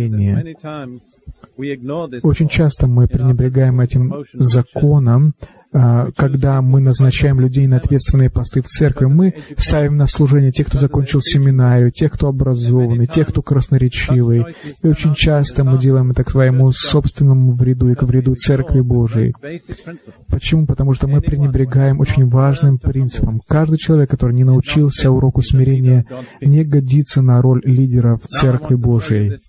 смирения. Очень часто мы пренебрегаем этим законом когда мы назначаем людей на ответственные посты в церкви, мы ставим на служение тех, кто закончил семинарию, тех, кто образованный, тех, кто красноречивый. И очень часто мы делаем это к своему собственному вреду и к вреду Церкви Божией. Почему? Потому что мы пренебрегаем очень важным принципом. Каждый человек, который не научился уроку смирения, не годится на роль лидера в Церкви Божией.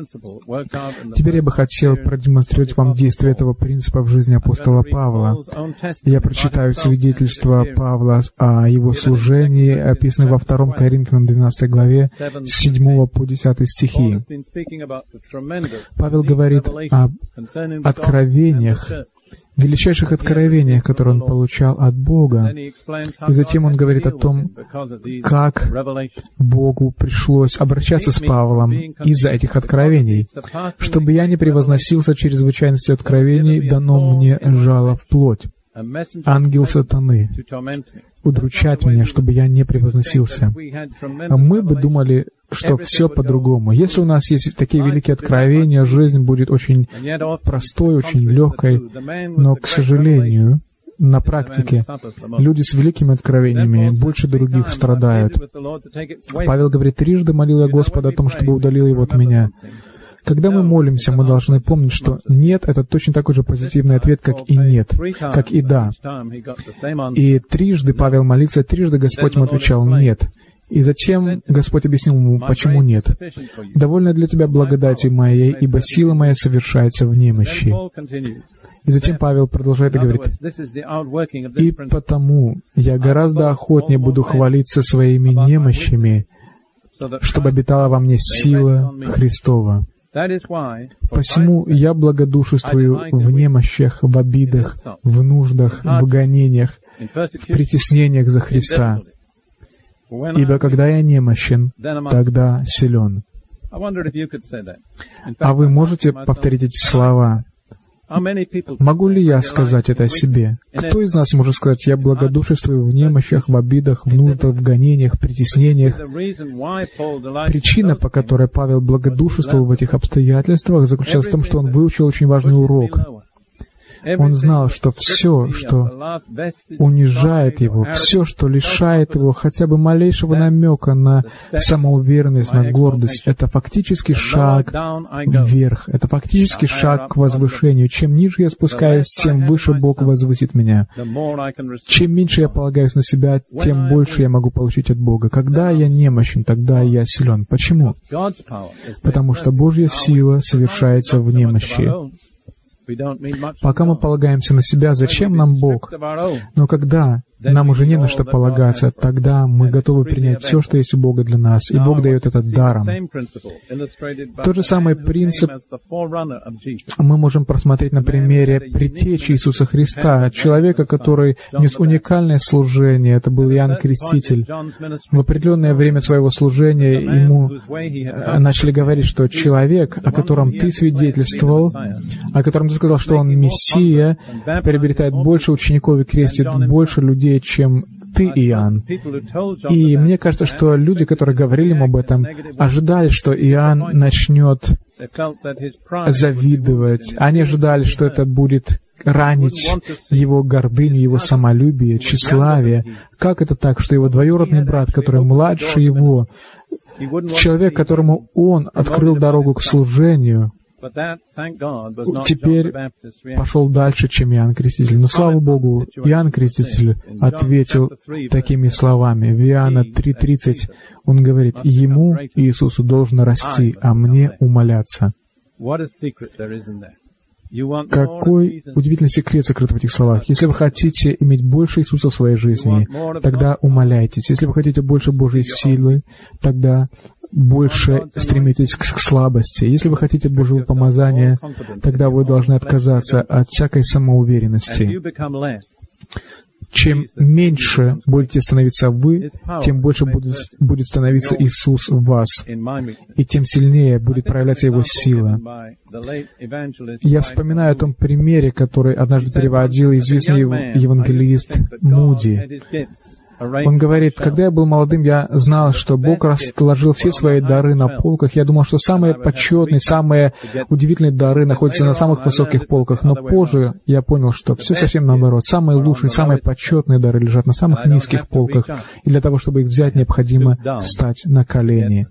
Теперь я бы хотел продемонстрировать вам действие этого принципа в жизни апостола Павла. Я прочитаю свидетельство Павла о его служении, описанное во 2 Коринфянам 12 главе, с 7 по 10 стихи. Павел говорит об откровениях, величайших откровениях, которые он получал от Бога. И затем он говорит о том, как Богу пришлось обращаться с Павлом из-за этих откровений. «Чтобы я не превозносился чрезвычайностью откровений, дано мне жало в плоть, ангел сатаны, удручать меня, чтобы я не превозносился». Мы бы думали, что все по-другому. Если у нас есть такие великие откровения, жизнь будет очень простой, очень легкой, но, к сожалению, на практике люди с великими откровениями больше других страдают. Павел говорит: «Трижды молил я Господа о том, чтобы удалил его от меня». Когда мы молимся, мы должны помнить, что «нет» — это точно такой же позитивный ответ, как и «нет», как и «да». И трижды Павел молится, трижды Господь ему отвечал «нет». И затем Господь объяснил ему, почему нет. «Довольно для тебя благодати моей, ибо сила моя совершается в немощи». И затем Павел продолжает и говорит: «И потому я гораздо охотнее буду хвалиться своими немощами, чтобы обитала во мне сила Христова. Посему я благодушествую в немощах, в обидах, в нуждах, в гонениях, в притеснениях за Христа. Ибо когда я немощен, тогда силен». А вы можете повторить эти слова? Могу ли я сказать это о себе? Кто из нас может сказать: «Я благодушествую в немощах, в обидах, в нуждах, в гонениях, в притеснениях»? Причина, по которой Павел благодушествовал в этих обстоятельствах, заключалась в том, что он выучил очень важный урок. Он знал, что все, что унижает его, все, что лишает его хотя бы малейшего намека на самоуверенность, на гордость, это фактически шаг вверх, это фактически шаг к возвышению. Чем ниже я спускаюсь, тем выше Бог возвысит меня. Чем меньше я полагаюсь на себя, тем больше я могу получить от Бога. Когда я немощен, тогда я силен. Почему? Потому что Божья сила совершается в немощи. Пока мы полагаемся на себя, зачем нам Бог? Но когда нам уже не на что полагаться, тогда мы готовы принять все, что есть у Бога для нас, и Бог дает это даром. Тот же самый принцип мы можем просмотреть на примере предтечи Иисуса Христа, человека, который нес уникальное служение. Это был Иоанн Креститель. В определенное время своего служения ему начали говорить, что человек, о котором ты свидетельствовал, о котором ты сказал, что он Мессия, приобретает больше учеников и крестит больше людей, чем ты, Иоанн. И мне кажется, что люди, которые говорили ему об этом, ожидали, что Иоанн начнет завидовать. Они ожидали, что это будет ранить его гордыню, его самолюбие, тщеславие. Как это так, что его двоюродный брат, который младше его, человек, которому он открыл дорогу к служению, теперь пошел дальше, чем Иоанн Креститель. Но, слава Богу, Иоанн Креститель ответил такими словами. В Иоанна 3:30 он говорит: «Ему, Иисусу, должно расти, а мне умаляться». Какой удивительный секрет сокрыт в этих словах. Если вы хотите иметь больше Иисуса в своей жизни, тогда умаляйтесь. Если вы хотите больше Божьей силы, тогда больше стремитесь к слабости. Если вы хотите Божьего помазания, тогда вы должны отказаться от всякой самоуверенности. Чем меньше будете становиться вы, тем больше будет становиться Иисус в вас, и тем сильнее будет проявляться Его сила. Я вспоминаю о том примере, который однажды переводил известный евангелист Муди. Он говорит, когда я был молодым, я знал, что Бог расложил все свои дары на полках. Я думал, что самые почетные, самые удивительные дары находятся на самых высоких полках. Но позже я понял, что все совсем наоборот. Самые лучшие, самые почетные дары лежат на самых низких полках. И для того, чтобы их взять, необходимо встать на колени.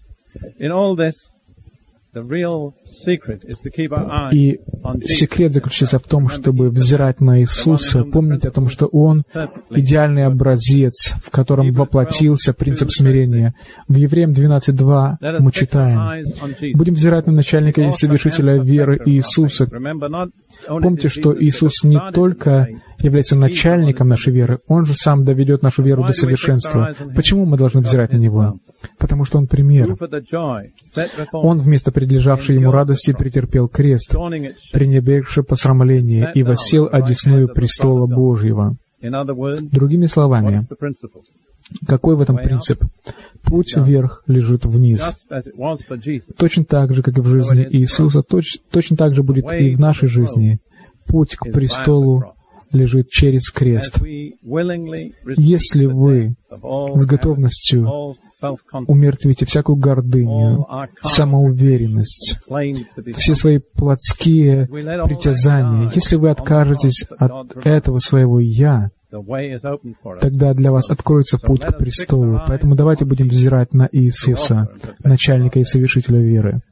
И секрет заключается в том, чтобы взирать на Иисуса, помнить о том, что Он — идеальный образец, в котором воплотился принцип смирения. В Евреям 12:2 мы читаем: «Будем взирать на начальника и совершителя веры Иисуса». Помните, что Иисус не только является начальником нашей веры, Он же сам доведет нашу веру до совершенства. Почему мы должны взирать на Него? Потому что Он пример. Он вместо предлежавшей Ему радости претерпел крест, пренебрегши посрамление, и воссел одесную престола Божьего. Другими словами, какой в этом принцип? Путь вверх лежит вниз. Точно так же, как и в жизни Иисуса, точно так же будет и в нашей жизни. Путь к престолу лежит через крест. Если вы с готовностью умертвите всякую гордыню, самоуверенность, все свои плотские притязания, если вы откажетесь от этого своего «я», тогда для вас откроется путь к престолу. Поэтому давайте будем взирать на Иисуса, начальника и совершителя веры.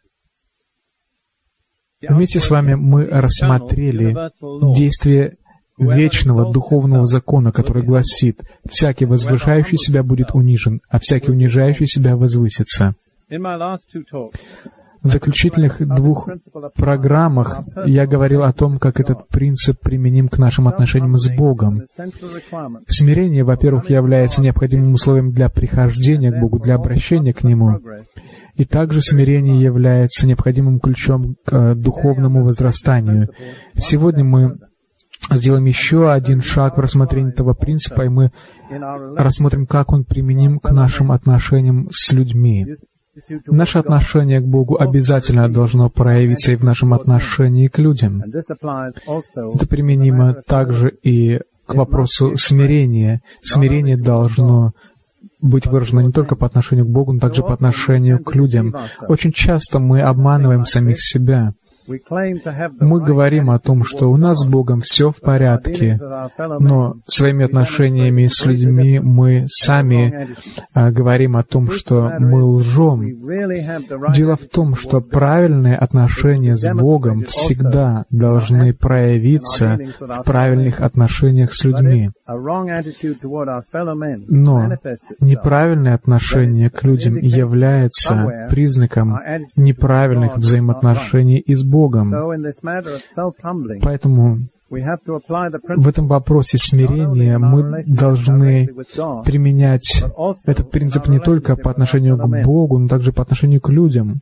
Вместе с вами мы рассмотрели действие вечного духовного закона, который гласит: «Всякий возвышающий себя будет унижен, а всякий унижающий себя возвысится». В заключительных 2 программах я говорил о том, как этот принцип применим к нашим отношениям с Богом. Смирение, во-первых, является необходимым условием для прихождения к Богу, для обращения к Нему. И также смирение является необходимым ключом к духовному возрастанию. Сегодня мы сделаем еще один шаг в рассмотрении этого принципа, и мы рассмотрим, как он применим к нашим отношениям с людьми. Наше отношение к Богу обязательно должно проявиться и в нашем отношении к людям. Это применимо также и к вопросу смирения. Смирение должно быть выражено не только по отношению к Богу, но также по отношению к людям. Очень часто мы обманываем самих себя. Мы говорим о том, что у нас с Богом все в порядке, но своими отношениями с людьми мы сами говорим о том, что мы лжем. Дело в том, что правильные отношения с Богом всегда должны проявиться в правильных отношениях с людьми. Но неправильное отношение к людям является признаком неправильных взаимоотношений и с Богом. Поэтому в этом вопросе смирения мы должны применять этот принцип не только по отношению к Богу, но также по отношению к людям.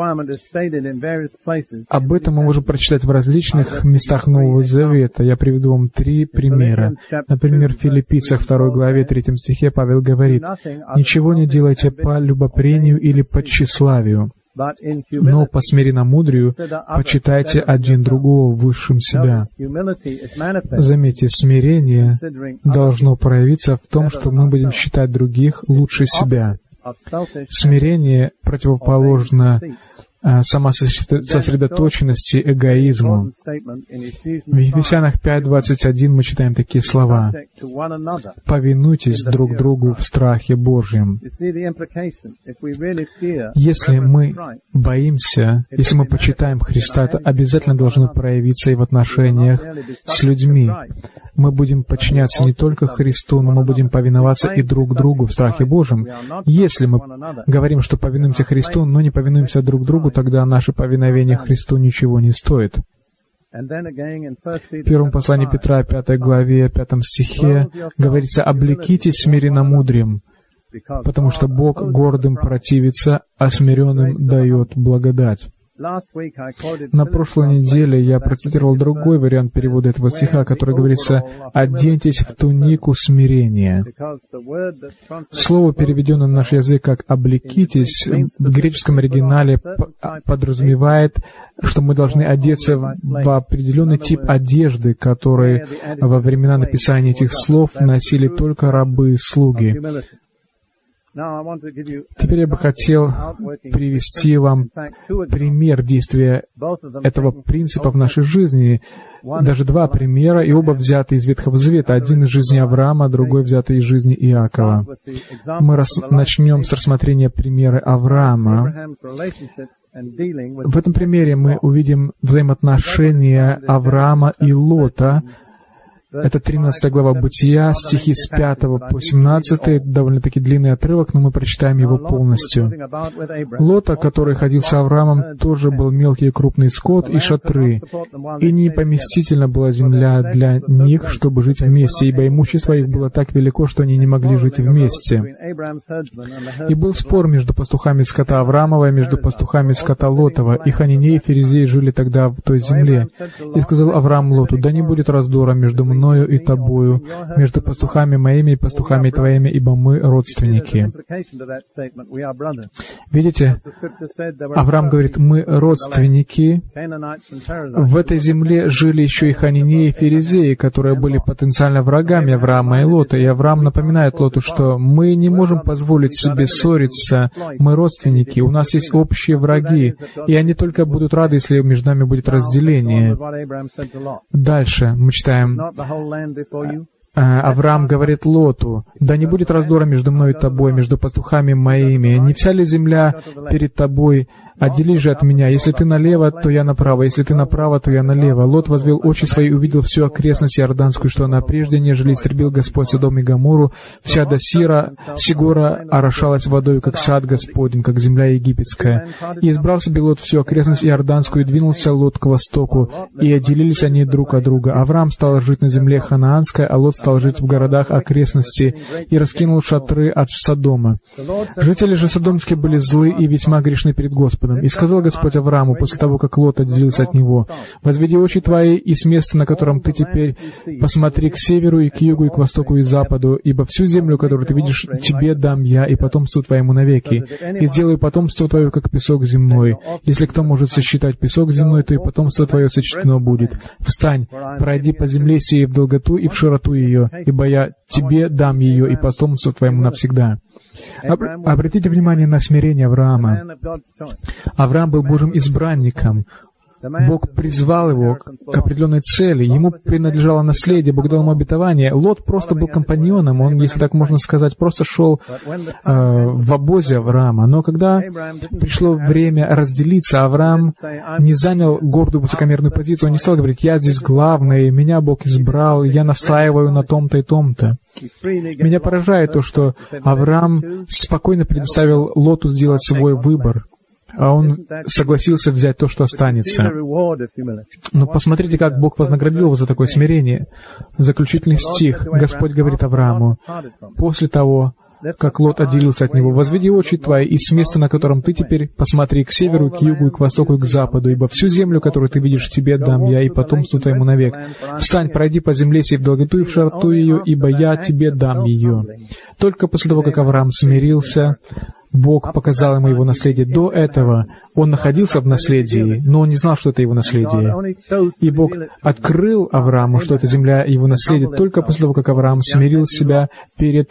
Об этом мы можем прочитать в различных местах Нового Завета. Я приведу вам 3 примера. Например, в Филиппийцах 2 главе 3 стихе Павел говорит: «Ничего не делайте по любопрению или по тщеславию, но по смиренномудрию почитайте один другого высшим себя». Заметьте, смирение должно проявиться в том, что мы будем считать других лучше себя. Смирение противоположно самососредоточенности, эгоизму. В Ефесянах 5:21 мы читаем такие слова: «Повинуйтесь друг другу в страхе Божьем». Если мы боимся, если мы почитаем Христа, это обязательно должно проявиться и в отношениях с людьми. Мы будем подчиняться не только Христу, но мы будем повиноваться и друг другу в страхе Божьем. Если мы говорим, что повинуемся Христу, но не повинуемся друг другу, тогда наше повиновение Христу ничего не стоит. В первом послании Петра, 5 главе, 5 стихе, говорится: «Облекитесь смиренномудрием, потому что Бог гордым противится, а смиренным дает благодать». На прошлой неделе я процитировал другой вариант перевода этого стиха, который говорится «оденьтесь в тунику смирения». Слово, переведенное на наш язык как «облекитесь», в греческом оригинале подразумевает, что мы должны одеться в определенный тип одежды, который во времена написания этих слов носили только рабы и слуги. Теперь я бы хотел привести вам пример действия этого принципа в нашей жизни. Даже два примера, и оба взяты из Ветхого Завета. Один из жизни Авраама, другой взятый из жизни Иакова. Мы начнем с рассмотрения примера Авраама. В этом примере мы увидим взаимоотношения Авраама и Лота. Это 13 глава Бытия, стихи с 5 по 17, довольно-таки длинный отрывок, но мы прочитаем его полностью. Лота, который ходил с Авраамом, тоже был мелкий и крупный скот и шатры, и непоместительна была земля для них, чтобы жить вместе, ибо имущество их было так велико, что они не могли жить вместе. И был спор между пастухами скота Авраамова и между пастухами скота Лотова, и Ханиней и Ферезей жили тогда в той земле. И сказал Авраам Лоту: «Да не будет раздора между мною и тобою, между пастухами моими и пастухами твоими, ибо мы родственники». Видите, Авраам говорит, мы родственники. В этой земле жили еще и Ханинеи и Ферезеи, которые были потенциально врагами Авраама и Лота. И Авраам напоминает Лоту, что мы не можем позволить себе ссориться, мы родственники, у нас есть общие враги, и они только будут рады, если между нами будет разделение. Дальше мы читаем, Авраам говорит Лоту: «Да не будет раздора между мной и тобой, между пастухами моими. Не вся ли земля перед тобой? Отделись же от меня. Если ты налево, то я направо. Если ты направо, то я налево». Лот возвел очи свои и увидел всю окрестность Иорданскую, что она прежде, нежели истребил Господь Содом и Гоморру. Вся до Сигора орошалась водой, как сад Господень, как земля египетская. И избрал себе Лот всю окрестность Иорданскую, и двинулся Лот к востоку, и отделились они друг от друга. Авраам стал жить на земле ханаанской, а Лот стал жить в городах окрестности, и раскинул шатры от Содома. Жители же содомские были злы и весьма грешны перед Господом. И сказал Господь Аврааму, после того, как Лот отделился от него: «Возведи очи твои, и с места, на котором ты теперь, посмотри к северу и к югу, и к востоку, и западу, ибо всю землю, которую ты видишь, тебе дам я и потомству твоему навеки. И сделаю потомство твое, как песок земной. Если кто может сосчитать песок земной, то и потомство твое сочтено будет. Встань, пройди по земле сей в долготу и в широту ее, ибо я тебе дам ее и потомству твоему навсегда». Обратите внимание на смирение Авраама. Авраам был Божьим избранником. Бог призвал его к определенной цели, ему принадлежало наследие, Бог дал ему обетование. Лот просто был компаньоном, он, если так можно сказать, просто шел в обозе Авраама. Но когда пришло время разделиться, Авраам не занял гордую высокомерную позицию, он не стал говорить: «Я здесь главный, меня Бог избрал, я настаиваю на том-то и том-то». Меня поражает то, что Авраам спокойно предоставил Лоту сделать свой выбор, а он согласился взять то, что останется. Но посмотрите, как Бог вознаградил его за такое смирение. Заключительный стих. Господь говорит Аврааму, после того, как Лот отделился от него: «Возведи очи твои, и с места, на котором ты теперь, посмотри к северу, к югу, и к востоку, и к западу, ибо всю землю, которую ты видишь, тебе дам я и потомству твоему навек. Встань, пройди по земле сей в долготу и в широту ее, ибо я тебе дам ее». Только после того, как Авраам смирился, Бог показал ему его наследие. До этого он находился в наследии, но он не знал, что это его наследие. И Бог открыл Аврааму, что эта земля его наследие, только после того, как Авраам смирил себя перед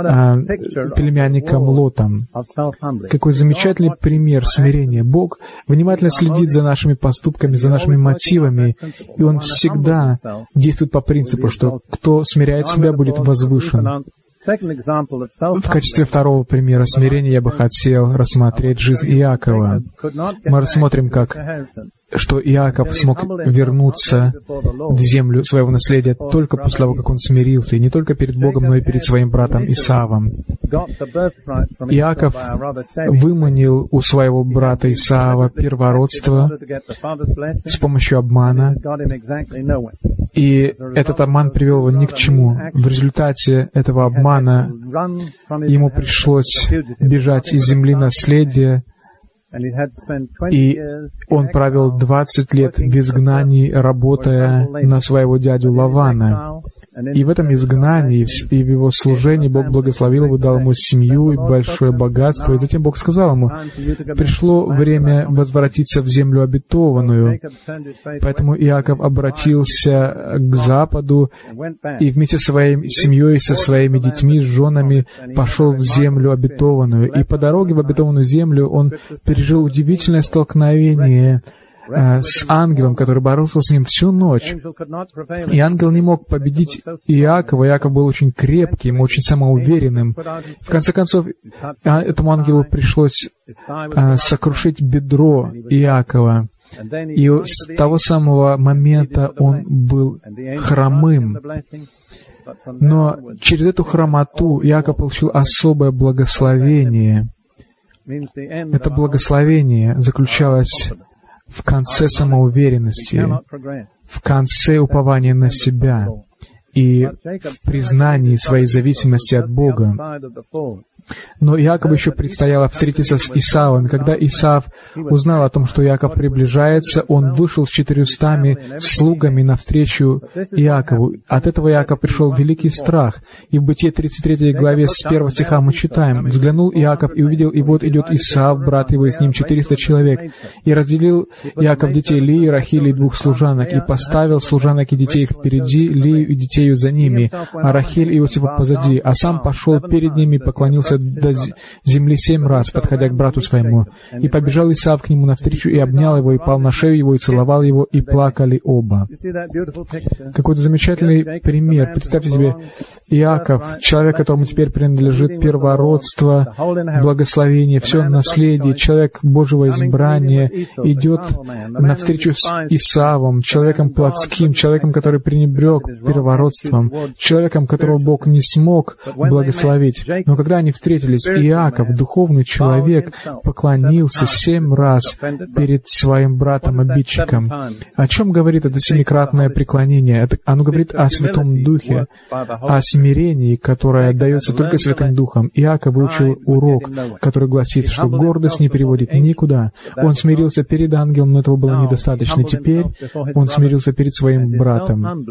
племянником Лотом. Какой замечательный пример смирения. Бог внимательно следит за нашими поступками, за нашими мотивами, и Он всегда действует по принципу, что кто смиряет себя, будет возвышен. В качестве второго примера смирения я бы хотел рассмотреть жизнь Иакова. Мы рассмотрим, что Иаков смог вернуться в землю своего наследия только после того, как он смирился, и не только перед Богом, но и перед своим братом Исавом. Иаков выманил у своего брата Исава первородство с помощью обмана, и этот обман привел его ни к чему. В результате этого обмана ему пришлось бежать из земли наследия И он провел 20 лет в изгнании, работая на своего дядю Лавана. И в этом изгнании, и в его служении Бог благословил его, дал ему семью и большое богатство. И затем Бог сказал ему: пришло время возвратиться в землю обетованную. Поэтому Иаков обратился к западу и вместе со своей семьей, со своими детьми, с женами пошел в землю обетованную. И по дороге в обетованную землю он пережил удивительное столкновение с ангелом, который боролся с ним всю ночь. И ангел не мог победить Иакова. Иаков был очень крепким, очень самоуверенным. В конце концов, этому ангелу пришлось сокрушить бедро Иакова. И с того самого момента он был хромым. Но через эту хромоту Иаков получил особое благословение. Это благословение заключалось в конце самоуверенности, в конце упования на себя и в признании своей зависимости от Бога. Но Иакову еще предстояло встретиться с Исавом. И когда Исав узнал о том, что Иаков приближается, он вышел с 400 слугами навстречу Иакову. От этого Иаков пришел великий страх. И в Бытие 33 главе с 1 стиха мы читаем: «Взглянул Иаков и увидел, и вот идет Исав, брат его, и с ним 400 человек. И разделил Иаков детей Лии, Рахили и 2 служанок, и поставил служанок и детей их впереди, Лию и детей ее за ними, а Рахиль и Иосифа позади, а сам пошел перед ними и поклонился до земли 7 раз, подходя к брату своему. И побежал Исав к нему навстречу, и обнял его, и пал на шею его, и целовал его, и плакали оба». Какой-то замечательный пример. Представьте себе, Иаков, человек, которому теперь принадлежит первородство, благословение, все наследие, человек Божьего избрания, идет навстречу с Исавом, человеком плотским, человеком, который пренебрег первородством, человеком, которого Бог не смог благословить. Но когда они встретились, Иаков, духовный человек, поклонился 7 раз перед своим братом-обидчиком. О чем говорит это 7-кратное преклонение? Оно говорит о Святом Духе, о смирении, которое дается только Святым Духом. Иаков выучил урок, который гласит, что гордость не приводит никуда. Он смирился перед ангелом, но этого было недостаточно. Теперь он смирился перед своим братом.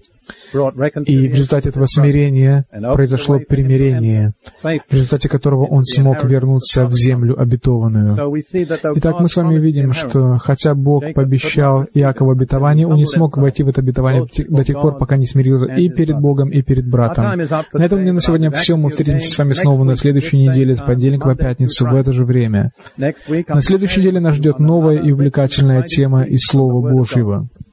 И в результате этого смирения произошло примирение, в результате которого он смог вернуться в землю обетованную. Итак, мы с вами видим, что хотя Бог пообещал Иакову обетование, он не смог войти в это обетование до тех пор, пока не смирился и перед Богом, и перед братом. На этом у меня на сегодня все. Мы встретимся с вами снова на следующей неделе, с понедельника по пятницу, в это же время. На следующей неделе нас ждет новая и увлекательная тема из Слова Божьего.